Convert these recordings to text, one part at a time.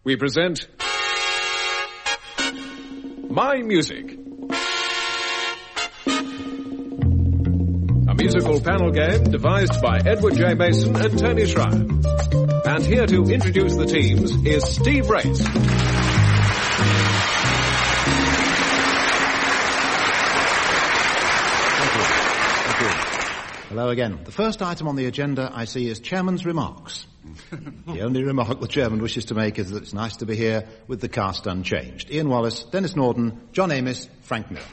we present My Music. A musical panel game devised by Edward J. Mason and Tony Schreier. And here to introduce the teams is Steve Race. Hello again. The first item on the agenda, I see, is Chairman's remarks. The only remark the Chairman wishes to make is that it's nice to be here with the cast unchanged. Ian Wallace, Dennis Norden, John Amis, Frank Miller.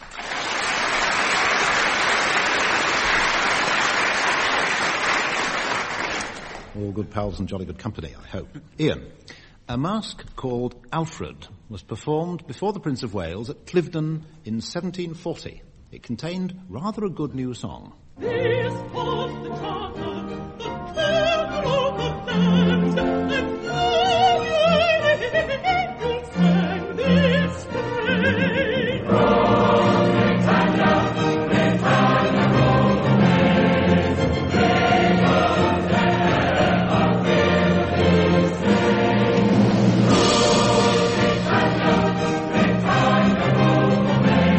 All good pals and jolly good company, I hope. Ian, a masque called Alfred was performed before the Prince of Wales at Cliveden in 1740. It contained rather a good new song. This was the charter, the capital of the land, and all you sang this strain. Oh, Britannia, Britannia, roll away, brave old there, our liberty's day. Oh, Britannia, Britannia, roll away,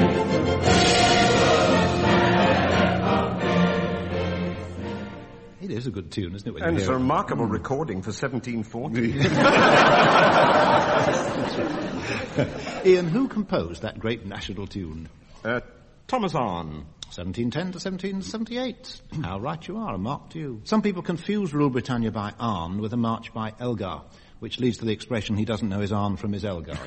It is a good tune, isn't it? And it's a remarkable recording for 1740. Ian, who composed that great national tune? Thomas Arne. 1710 to 1778. How right you are, a mark to you. Some people confuse Rule Britannia by Arne with a march by Elgar, which leads to the expression he doesn't know his Arne from his Elgar.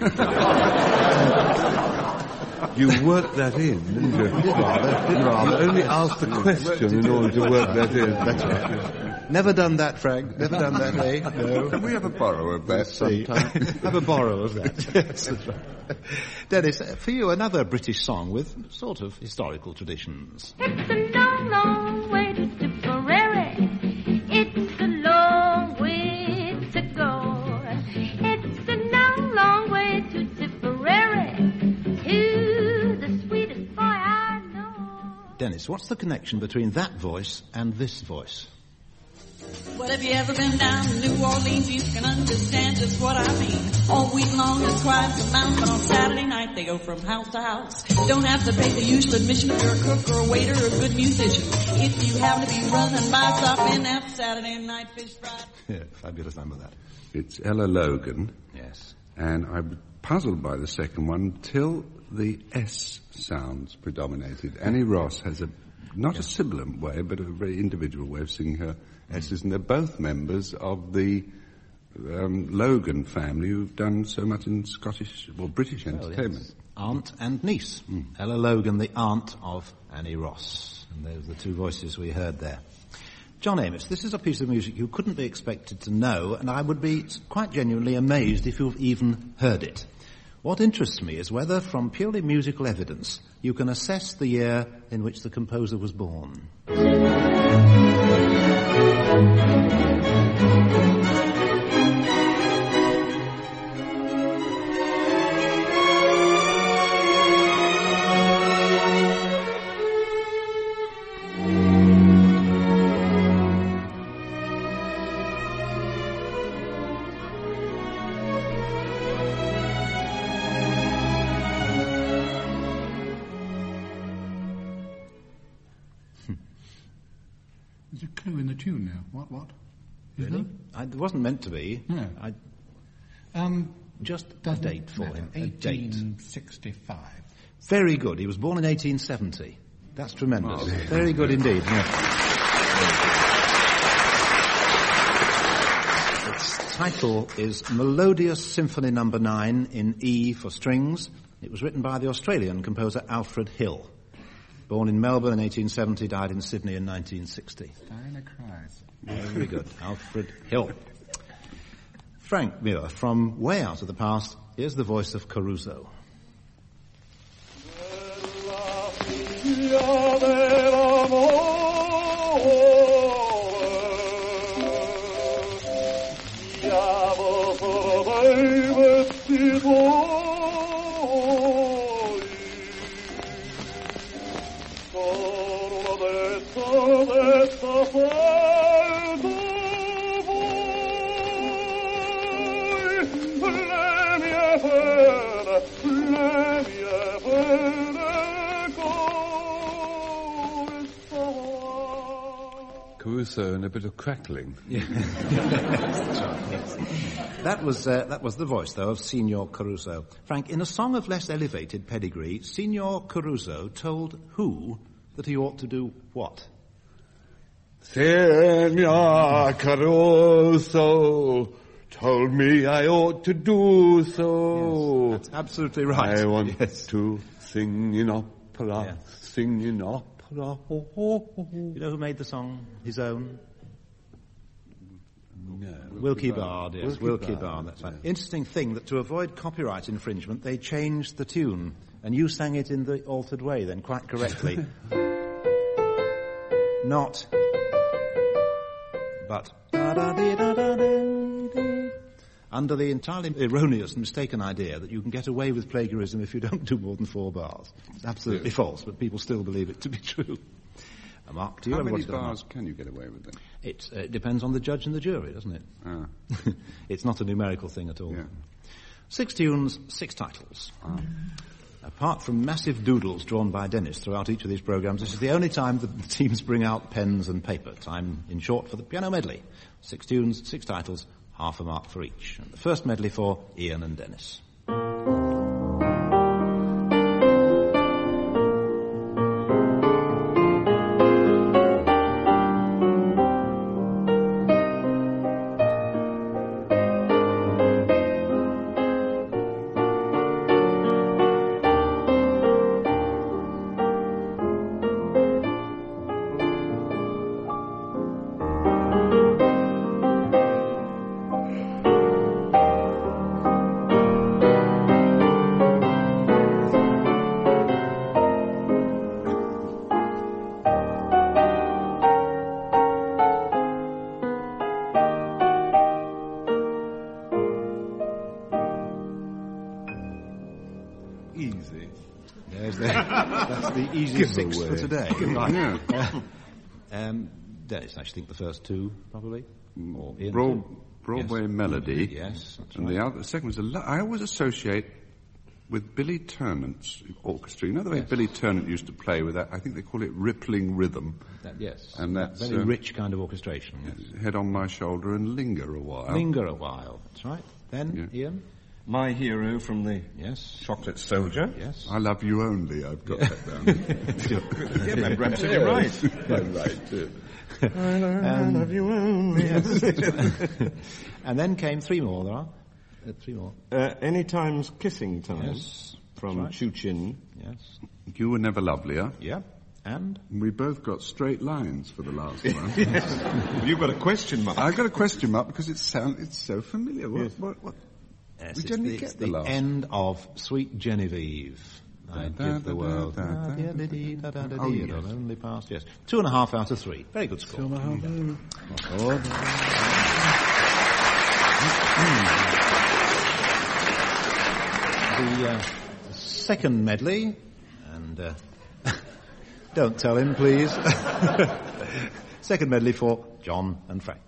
You worked that in, didn't you? Did rather. You only asked the question in order to work that in. That's right. Never done that, Frank. Never done that, eh? No. Can we have a borrow of that sometime? Have a borrow of that. Yes, that's right. Dennis, for you, another British song with sort of historical traditions. It's a long, long way to Tipperary. It's a long way to go. It's a long, long way to Tipperary. To the sweetest boy I know. Dennis, what's the connection between that voice and this voice? Well, if you ever been down to New Orleans, you can understand just what I mean. All week long, it's quiet as a mountain, but on Saturday night, they go from house to house. Don't have to pay the usual admission if you're a cook or a waiter or a good musician. If you happen to be running by stopping that Saturday night fish fry. Yeah, fabulous number, that. It's Ella Logan. Yes. And I'm puzzled by the second one till the S sounds predominated. Annie Ross has not a sibilant way, but a very individual way of singing her S's, and they're both members of the Logan family who've done so much in Scottish or British entertainment. Yes. Aunt and niece. Ella Logan, the aunt of Annie Ross. And those are the two voices we heard there. John Amis, this is a piece of music you couldn't be expected to know, and I would be quite genuinely amazed if you've even heard it. What interests me is whether, from purely musical evidence, you can assess the year in which the composer was born. There's a clue in the tune now. What? Really? It wasn't meant to be. No. Just a date for him. A date. 1865. Very good. He was born in 1870. That's tremendous. Oh. Very good indeed. Yeah. Its title is Melodious Symphony No. 9 in E for strings. It was written by the Australian composer Alfred Hill. Born in Melbourne in 1870, died in Sydney in 1960. Diana Kreis. Very good. Alfred Hill. Frank Muir, from way out of the past, here's the voice of Caruso. Caruso and a bit of crackling. Yeah. That was the voice, though, of Signor Caruso. Frank, in a song of less elevated pedigree, Signor Caruso told who that he ought to do what? Signor Caruso told me I ought to do so. Yes, that's absolutely right. I want to sing in opera, sing in opera. You know who made the song his own? No. Wilkie Bard, yes. Wilkie Bard, that's right. Interesting thing that to avoid copyright infringement, they changed the tune. And you sang it in the altered way then, quite correctly. Not, but under the entirely erroneous and mistaken idea that you can get away with plagiarism if you don't do more than 4 bars. It's absolutely false, but people still believe it to be true. Mark, do you How ever many watch that? bars can you get away with then? It depends on the judge and the jury, doesn't it? Ah. It's not a numerical thing at all. Yeah. 6 tunes, 6 titles. Apart from massive doodles drawn by Dennis throughout each of these programmes, this is the only time that the teams bring out pens and paper. Time, in short, for the piano medley. 6 tunes, 6 titles, half a mark for each. And the first medley for Ian and Dennis. That's the easy 6 for today. Right. Yeah. Dennis, I should think the first 2, probably. Or Ian, Broadway Melody. Yes, that's and right. the second was I always associate with Billy Ternant's orchestra. You know the way Billy Ternant used to play with that? I think they call it rippling rhythm. Yes. And that's very rich kind of orchestration. Yes. Head on my shoulder and linger a while. Linger a while. That's right. Then, Ian? My Hero from the Chocolate Soldier. Yes. I Love You Only. I've got that down. Yeah, remember, absolutely right. I'm right, too. I love you only. Yes. And then came 3 more, there are. 3 more. Anytime's Kissing Time. Yes. From Chuchin. Yes. You Were Never Lovelier. Yeah. And? We both got straight lines for the last one. You've got a question mark. I've got a question mark because it's so familiar. What? Yes, we generally get the last. End of Sweet Genevieve. I give the world. Only past, yes. 2.5 out of 3. Very good score. The second medley, and don't tell him, please. Second medley for John and Frank.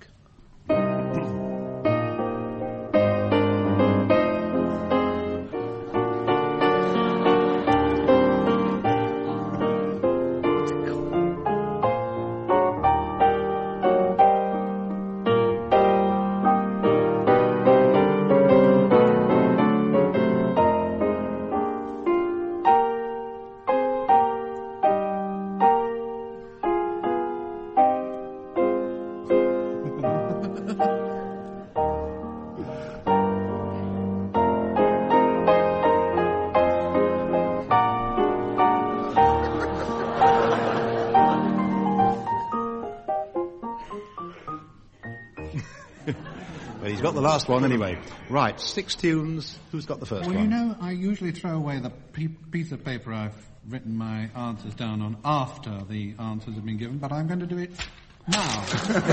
He's got the last one anyway. Right, 6 tunes. Who's got the first one? Well, you know, I usually throw away the piece of paper I've written my answers down on after the answers have been given, but I'm going to do it now.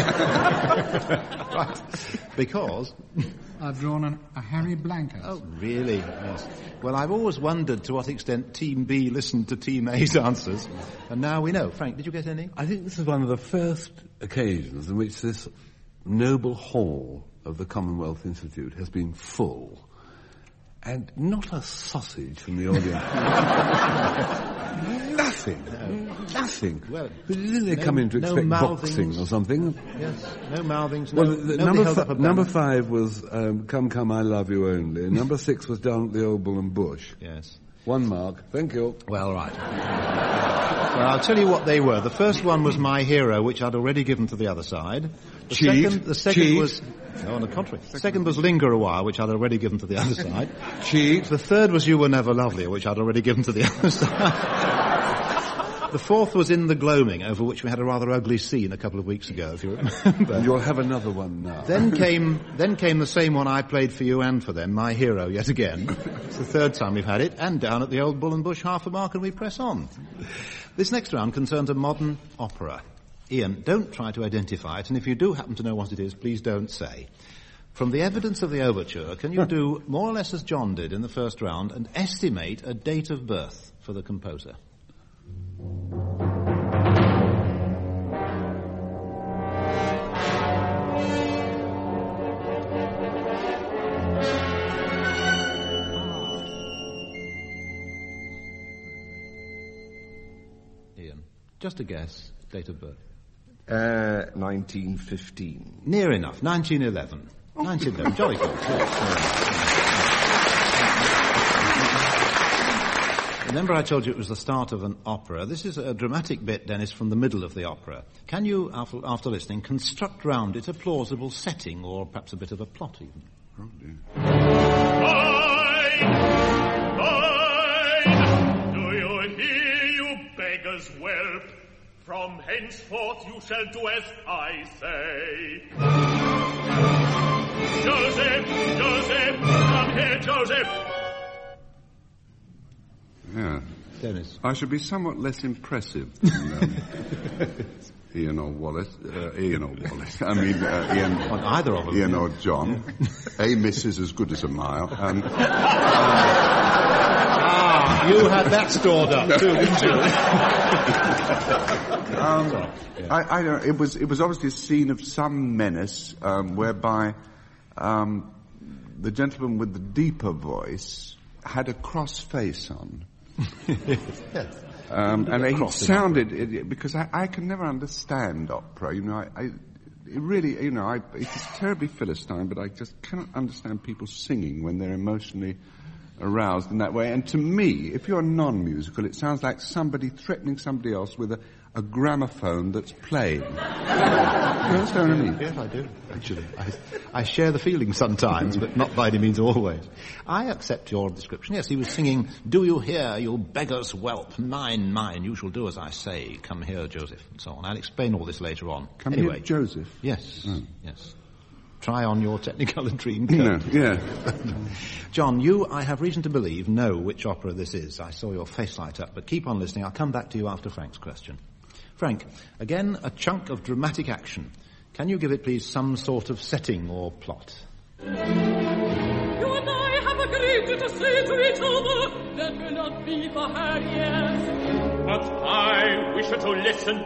Right. Because? I've drawn a Harry Blanket. Oh, really? Yes. Well, I've always wondered to what extent Team B listened to Team A's answers, and now we know. Frank, did you get any? I think this is one of the first occasions in which this noble hall of the Commonwealth Institute has been full. and not a sausage from the audience. Nothing. Well, didn't they come in to expect boxing or something? Yes, no mouthings. Well, number 5 was Come, Come, I Love You Only. Number 6 was Down at the Old Bull and Bush. Yes. 1 mark. Thank you. Well, right. Well, I'll tell you what they were. The first one was My Hero, which I'd already given to the other side. The second was... No, on the contrary. The second was Linger a While, which I'd already given to the other side. Cheat. The third was You Were Never Lovelier, which I'd already given to the other side. The fourth was In the Gloaming, over which we had a rather ugly scene a couple of weeks ago, if you remember. You'll have another one now. Then came the same one I played for you and for them, My Hero, yet again. It's the third time we've had it, and Down at the Old Bull and Bush, half a mark, and we press on. This next round concerns a modern opera. Ian, don't try to identify it, and if you do happen to know what it is, please don't say. From the evidence of the overture, can you do more or less as John did in the first round and estimate a date of birth for the composer? Ian, just a guess, date of birth. 1915. Near enough, 1911. 1911, jolly good. Remember I told you it was the start of an opera. This is a dramatic bit, Dennis, from the middle of the opera. Can you, after listening, construct round it a plausible setting, or perhaps a bit of a plot even? Oh, dear. Do you hear, you beggars' whelp? From henceforth you shall do as I say. Joseph, come here, Joseph. Yeah. Dennis. I should be somewhat less impressive than Ian or Wallace. Ian or Wallace. I mean, Ian. On either of them. Ian or John. A miss is as good as a mile. You had that stored up too, didn't you? I don't. It was obviously a scene of some menace, whereby the gentleman with the deeper voice had a cross face on. Yes. And it sounded, because I can never understand opera, you know, it really, you know, it's terribly Philistine, but I just cannot understand people singing when they're emotionally aroused in that way. And to me, if you're non-musical, it sounds like somebody threatening somebody else with a gramophone that's playing. You understand what I mean? Yes, I do, actually. I share the feeling sometimes, but not by any means always. I accept your description. Yes, he was singing, Do you hear, you beggar's whelp? Mine, mine, you shall do as I say. Come here, Joseph, and so on. I'll explain all this later on. Come here, Joseph? Yes, yes. Try on your technicolor dream. No, yeah. John, you, I have reason to believe, know which opera this is. I saw your face light up, but keep on listening. I'll come back to you after Frank's question. Frank, again, a chunk of dramatic action. Can you give it, please, some sort of setting or plot? You and I have agreed to say to each other, let me not be for her, yes. But I wish her to listen.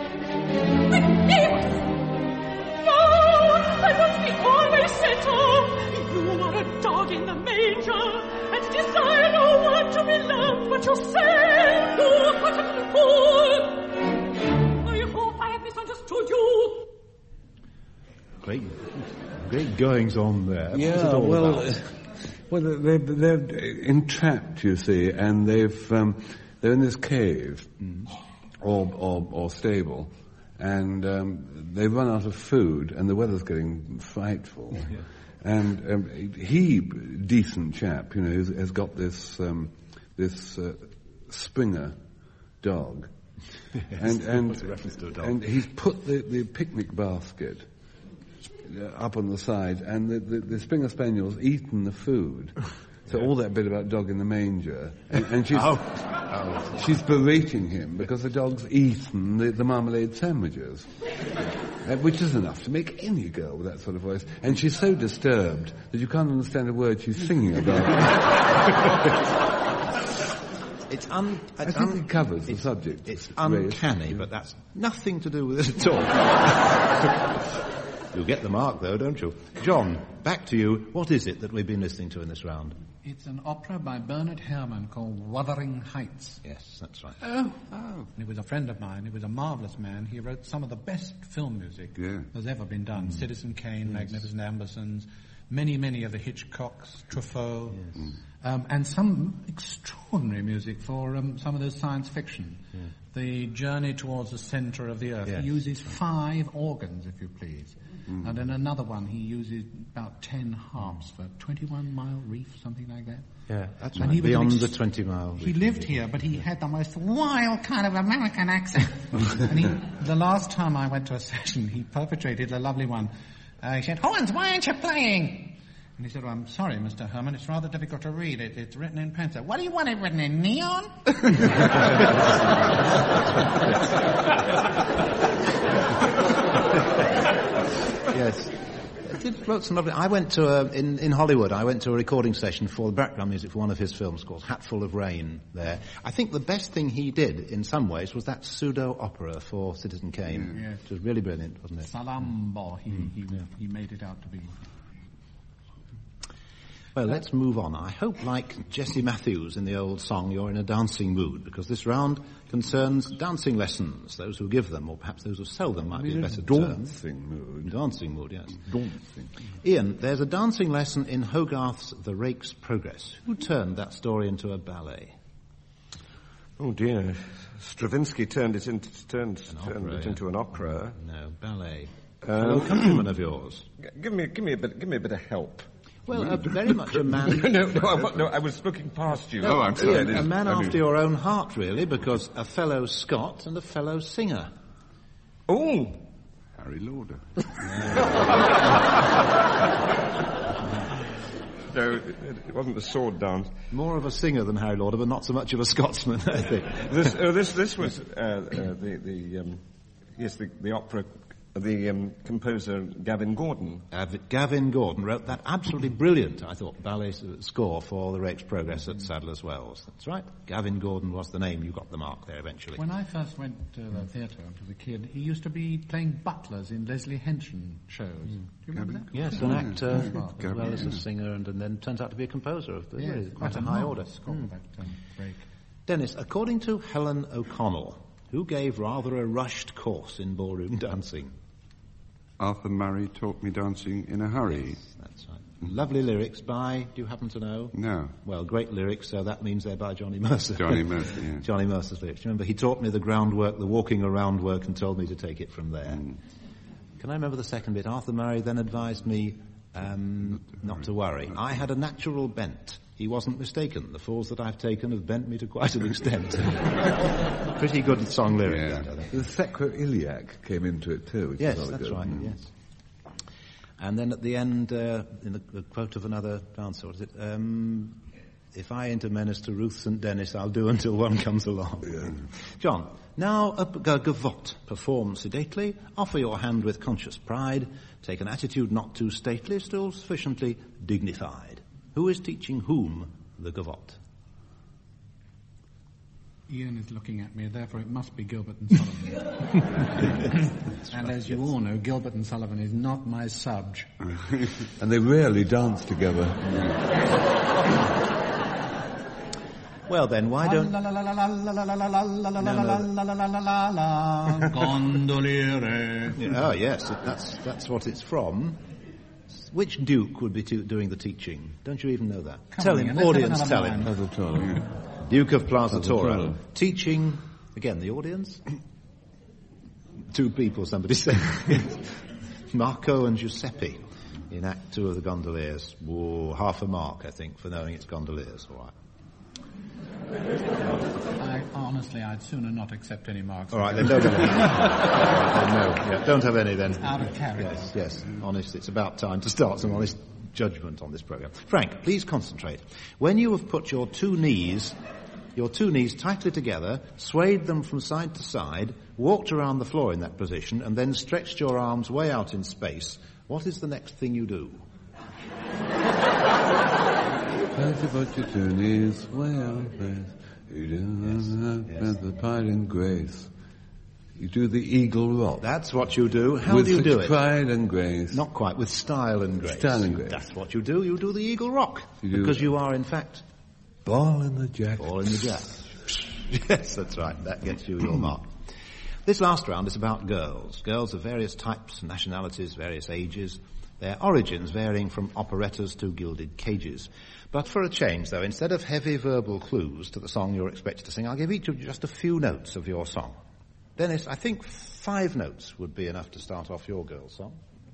No, I must be always set off. You are a dog in the manger, and desire no one to be loved but yourself, you utterly fool. I hope I have misunderstood you. Great goings on there. Yeah, well, they're entrapped, you see, and they're in this cave or stable, and they've run out of food, and the weather's getting frightful. Yeah. And he, decent chap, you know, has got this Springer dog. Yes, and he's put the picnic basket up on the side, and the Springer Spaniel's eaten the food. So all that bit about dog in the manger, and she's berating him because the dog's eaten the marmalade sandwiches, which is enough to make any girl with that sort of voice. And she's so disturbed that you can't understand a word she's singing about. I think it covers the subject. It's uncanny, but that's nothing to do with it at all. You get the mark, though, don't you? John, back to you. What is it that we've been listening to in this round? It's an opera by Bernard Herrmann called Wuthering Heights. Yes, that's right. Oh. And he was a friend of mine. He was a marvellous man. He wrote some of the best film music that's ever been done. Citizen Kane, Magnificent Ambersons, many of the Hitchcocks, Truffaut, and some extraordinary music for some of those science fiction. Yeah. The Journey Towards the Centre of the Earth. Yes. He uses 5 organs, if you please. And in another one, he uses about 10 harps for 21 Mile Reef, something like that. Yeah, that's right. Beyond the 20 Mile Reef. He lived here, but he had the most wild kind of American accent. And the last time I went to a session, he perpetrated a lovely one. He said, "Horns, why aren't you playing?" And he said, "Well, I'm sorry, Mr. Herman, it's rather difficult to read. It's written in pencil." "What do you want it written in, neon?" Yes. It wrote some lovely... I went to, in Hollywood, I went to a recording session for the background music for one of his films called Hatful of Rain there. I think the best thing he did, in some ways, was that pseudo-opera for Citizen Kane. Yes. Which was really brilliant, wasn't it? Salambo, he made it out to be. Well, let's move on. I hope, like Jessie Matthews in the old song, you're in a dancing mood, because this round concerns dancing lessons. Those who give them, or perhaps those who sell them, might be a better term. Dancing mood. Dancing mood, yes. Dancing. Ian, there's a dancing lesson in Hogarth's The Rake's Progress. Who turned that story into a ballet? Oh dear, Stravinsky turned it into an opera. No, ballet. A countryman of yours. Give me a bit of help. Well, very much a man... No, I was looking past you. I'm sorry. A man after your own heart, really, because a fellow Scot and a fellow singer. Oh! Harry Lauder. No, it wasn't the sword dance. More of a singer than Harry Lauder, but not so much of a Scotsman, I think. This was the opera. The composer Gavin Gordon. Gavin Gordon wrote that absolutely brilliant, I thought, ballet score for The Rake's Progress at Sadler's Wells. That's right. Gavin Gordon was the name. You got the mark there eventually. When I first went to the theatre as a kid, he used to be playing butlers in Leslie Henson shows. Do you remember that? Yes, an actor as well as a singer, and then turns out to be a composer of really quite a high order. Dennis, according to Helen O'Connell, who gave rather a rushed course in ballroom dancing? Arthur Murray taught me dancing in a hurry. Yes, that's right. Lovely lyrics by, do you happen to know? No. Well, great lyrics, so that means they're by Johnny Mercer. Johnny Mercer, yes. Johnny Mercer's lyrics. Remember, he taught me the groundwork, the walking around work, and told me to take it from there. Can I remember the second bit? Arthur Murray then advised me not to worry. I had a natural bent. He wasn't mistaken. The falls that I've taken have bent me to quite an extent. Pretty good song lyric, that, I think. The Sacroiliac came into it too. Yes, that's right, yes. And then at the end, in the quote of another dancer, what is it? If I ain't a menace to Ruth St. Denis, I'll do until one comes along. Yeah. John, now a gavotte. Perform sedately, offer your hand with conscious pride, take an attitude not too stately, still sufficiently dignified. Who is teaching whom the gavotte? Ian is looking at me, therefore it must be Gilbert and Sullivan. And as you all know, Gilbert and Sullivan is not my subj. And they rarely dance together. Well then, why don't... Gondoliere. Oh yes, that's what it's from. Which duke would be doing the teaching? Don't you even know that? Tell him, audience, tell him. Duke of Plaza Toro. Teaching, again, the audience? 2 people, somebody said. Marco and Giuseppe in Act 2 of The Gondoliers. Whoa, half a mark, I think, for knowing it's Gondoliers, all right. Honestly, I'd sooner not accept any marks. All right, then don't have any. Don't have any then. Out of character. Yes. Honest, it's about time to start some honest judgment on this programme. Frank, please concentrate. When you have put your two knees tightly together, swayed them from side to side, walked around the floor in that position, and then stretched your arms way out in space, what is the next thing you do? Tightly put your two knees way out in space. You do the pride and grace. You do the Eagle Rock. That's what you do. How with do you do it? Pride and grace. Not quite. With style and grace. Style and grace. That's what you do. You do the Eagle Rock. Because you are, in fact... Ball in the jack. Ball in the jack. Yes, that's right. That gets you your mark. This last round is about girls. Girls of various types, nationalities, various ages. Their origins varying from operettas to gilded cages. But for a change, though, instead of heavy verbal clues to the song you're expected to sing, I'll give each of you just a few notes of your song. Dennis, I think 5 notes would be enough to start off your girl's song.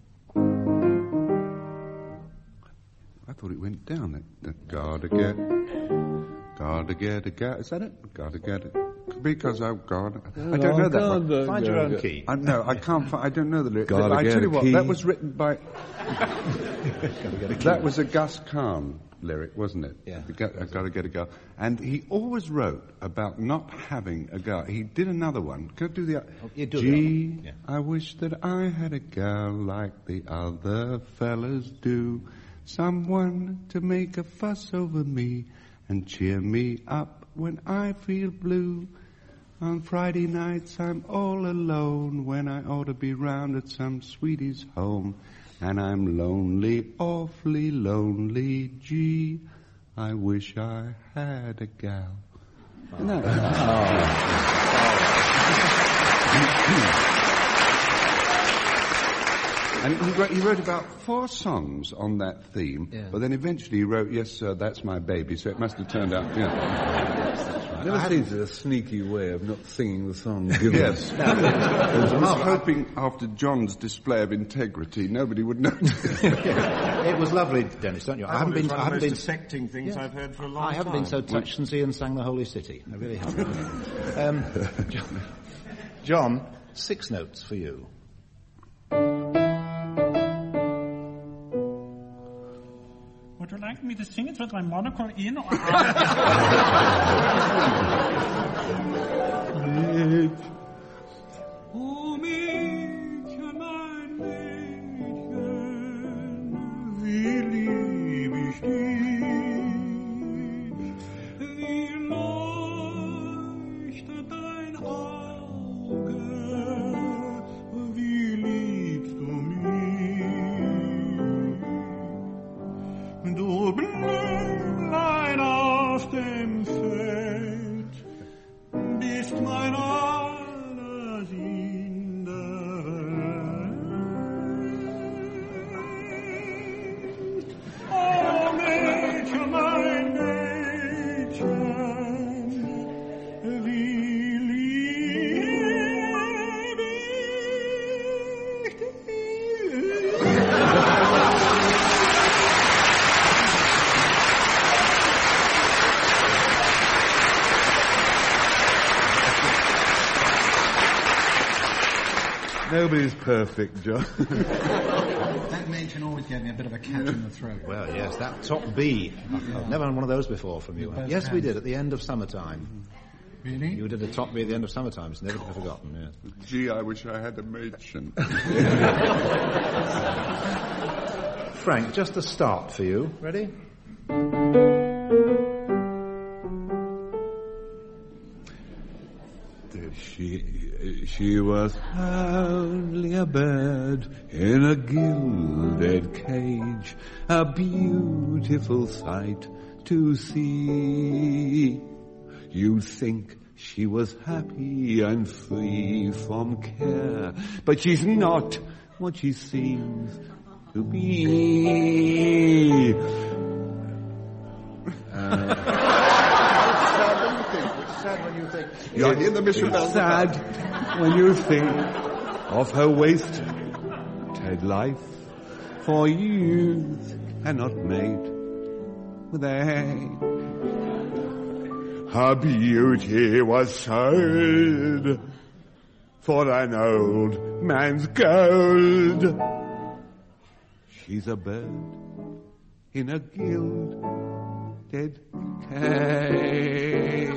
I thought it went down. Gotta get a gal. Is that it? Gotta get it. Because I've got... I don't know that one. Find your own key. No, I can't I don't know the lyrics. I tell you what, that was written by... That was a Gus Kahn lyric, wasn't it? Yeah. I've got to get a girl. And he always wrote about not having a girl. He did another one. Go do the... Gee, yeah. I wish that I had a girl like the other fellas do. Someone to make a fuss over me and cheer me up when I feel blue. On Friday nights I'm all alone when I ought to be round at some sweetie's home. And I'm lonely, awfully lonely. Gee, I wish I had a gal. And he wrote about 4 songs on that theme, but then eventually he wrote, Yes, Sir, That's My Baby, so it must have turned out, It never seems a sneaky way of not singing the song. Yes. I was hoping after John's display of integrity, nobody would notice. It was lovely, Dennis, don't you? I haven't been one of the most dissecting things I've heard for a long time. I haven't been so touched since Ian sang The Holy City. I really haven't. John, 6 notes for you. Would you like me to sing it with my monocle in or out? Oh, Mädchen, mein Mädchen, wie lieb ich dich, wie leuchtet dein Auge, wie liebst du mich. Du Blümlein auf dem Feld, bist mein alles in der Welt. Oh Mädchen, mein Mädchen, wie lieb ich dich. Nobody's perfect, John. That Mädchen always gave me a bit of a catch in the throat. Well, yes, that top B. I've never had one of those before from you. Yes, we did, at the end of Summertime. Really? You did a top B at the end of Summertime. It's never to be forgotten, yes. Gee, I wish I had a Mädchen. Frank, just a start for you. Ready? She was only a bird in a gilded cage, a beautiful sight to see. You'd think she was happy and free from care, but she's not what she seems to be. Sad when you think. You're in the mission bell. Sad when you think of her wasted life, for youth cannot mate with a. Her beauty was sold for an old man's gold. She's a bird in a gilded cage.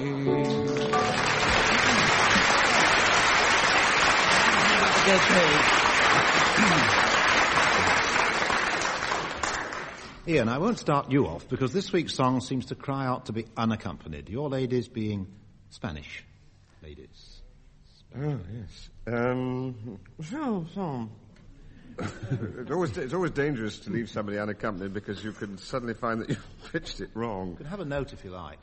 Ian, I won't start you off because this week's song seems to cry out to be unaccompanied. Your ladies being Spanish ladies. Oh, yes. It's always dangerous to leave somebody unaccompanied because you can suddenly find that you've pitched it wrong. You could have a note if you like.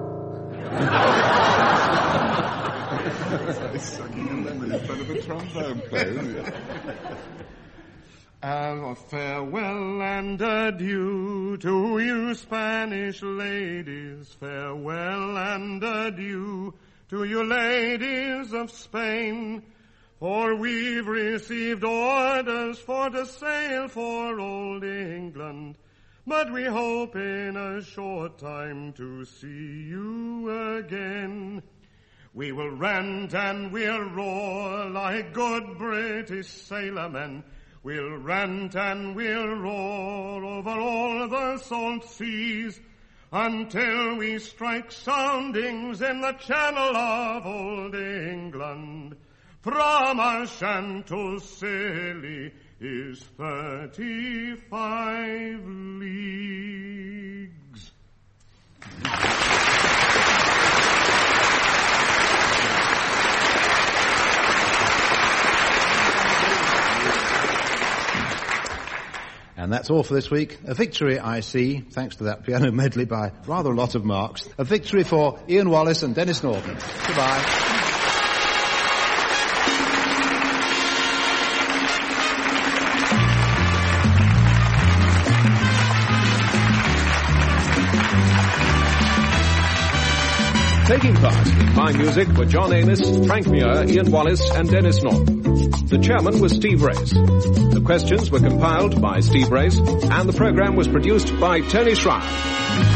It's sucking a lemon in front of a trombone player, isn't it? Farewell and adieu to you Spanish ladies. Farewell and adieu to you ladies of Spain. For we've received orders for to sail for old England. But we hope in a short time to see you again. We will rant and we'll roar like good British sailormen. We'll rant and we'll roar over all the salt seas until we strike soundings in the channel of old England. From Ashan to Scilly is 35 leagues. And that's all for this week. A victory, I see, thanks to that piano medley by rather a lot of marks. A victory for Ian Wallace and Dennis Norton. Goodbye. Taking part in My Music were John Amos, Frank Muir, Ian Wallace and Dennis Norton. The chairman was Steve Race. The questions were compiled by Steve Race and the program was produced by Tony Schreier.